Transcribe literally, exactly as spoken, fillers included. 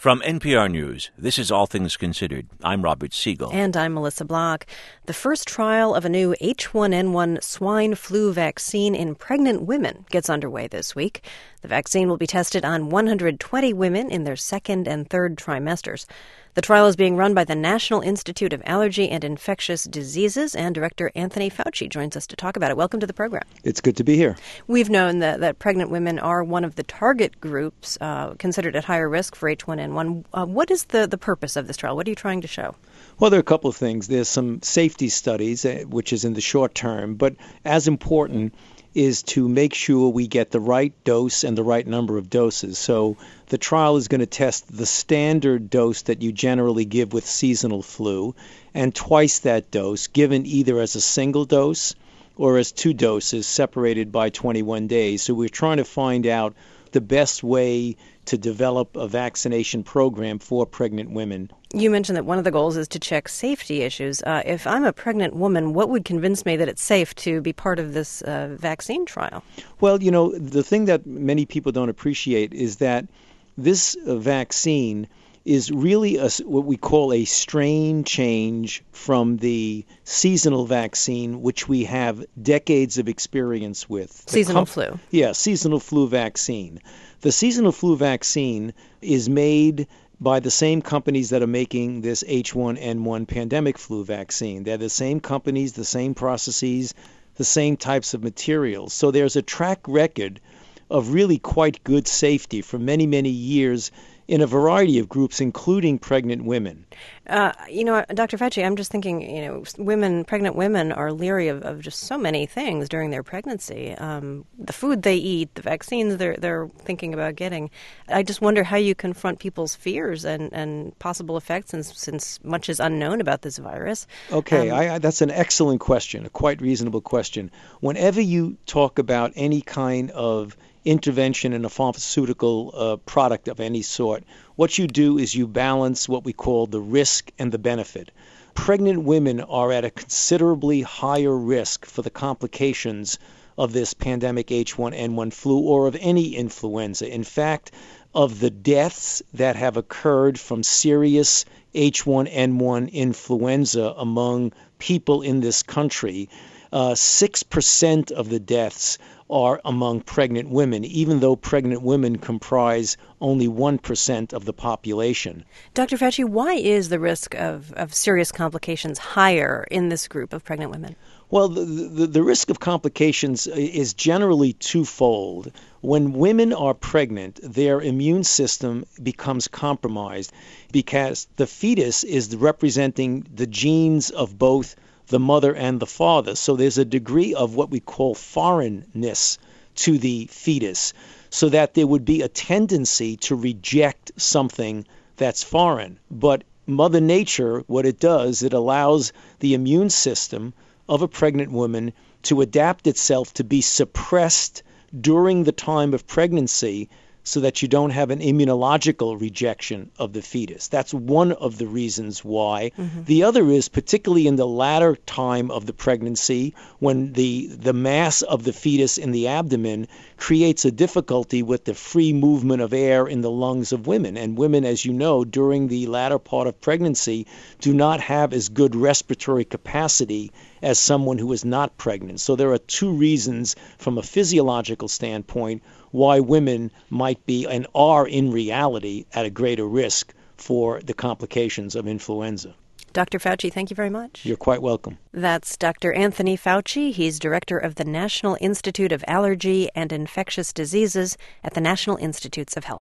From N P R News, this is All Things Considered. I'm Robert Siegel. And I'm Melissa Block. The first trial of a new H one N one swine flu vaccine in pregnant women gets underway this week. The vaccine will be tested on one hundred twenty women in their second and third trimesters. The trial is being run by the National Institute of Allergy and Infectious Diseases, and Director Anthony Fauci joins us to talk about it. Welcome to the program. It's good to be here. We've known that, that pregnant women are one of the target groups uh, considered at higher risk for H one N one. Uh, what is the, the purpose of this trial? What are you trying to show? Well, there are a couple of things. There's some safety studies, uh, which is in the short term, but as important is to make sure we get the right dose and the right number of doses. So the trial is going to test the standard dose that you generally give with seasonal flu and twice that dose given either as a single dose or as two doses separated by twenty-one days. So we're trying to find out the best way to develop a vaccination program for pregnant women. You mentioned that one of the goals is to check safety issues. Uh, if I'm a pregnant woman, what would convince me that it's safe to be part of this uh, vaccine trial? Well, you know, the thing that many people don't appreciate is that this uh, vaccine is really a, what we call a strain change from the seasonal vaccine, which we have decades of experience with. Seasonal com- flu. Yeah, seasonal flu vaccine. The seasonal flu vaccine is made by the same companies that are making this H one N one pandemic flu vaccine. They're the same companies, the same processes, the same types of materials. So there's a track record of really quite good safety for many, many years in a variety of groups, including pregnant women. Uh, you know, Doctor Fauci, I'm just thinking, you know, women, pregnant women are leery of, of just so many things during their pregnancy. Um, the food they eat, the vaccines they're they're thinking about getting. I just wonder how you confront people's fears and, and possible effects, since, since much is unknown about this virus. Okay, um, I, I, that's an excellent question, a quite reasonable question. Whenever you talk about any kind of intervention in a pharmaceutical uh, product of any sort, what you do is you balance what we call the risk and the benefit. Pregnant women are at a considerably higher risk for the complications of this pandemic H one N one flu or of any influenza. In fact, of the deaths that have occurred from serious H one N one influenza among people in this country, uh, six percent of the deaths are among pregnant women, even though pregnant women comprise only one percent of the population. Doctor Fauci, why is the risk of, of serious complications higher in this group of pregnant women? Well, the, the, the risk of complications is generally twofold. When women are pregnant, their immune system becomes compromised because the fetus is representing the genes of both the mother and the father. So there's a degree of what we call foreignness to the fetus, so that there would be a tendency to reject something that's foreign. But Mother Nature, what it does, it allows the immune system of a pregnant woman to adapt itself to be suppressed during the time of pregnancy so that you don't have an immunological rejection of the fetus. That's one of the reasons why. Mm-hmm. The other is particularly in the latter time of the pregnancy, when the, the mass of the fetus in the abdomen creates a difficulty with the free movement of air in the lungs of women. And women, as you know, during the latter part of pregnancy do not have as good respiratory capacity as someone who is not pregnant. So there are two reasons from a physiological standpoint why women might be and are in reality at a greater risk for the complications of influenza. Doctor Fauci, thank you very much. You're quite welcome. That's Doctor Anthony Fauci. He's director of the National Institute of Allergy and Infectious Diseases at the National Institutes of Health.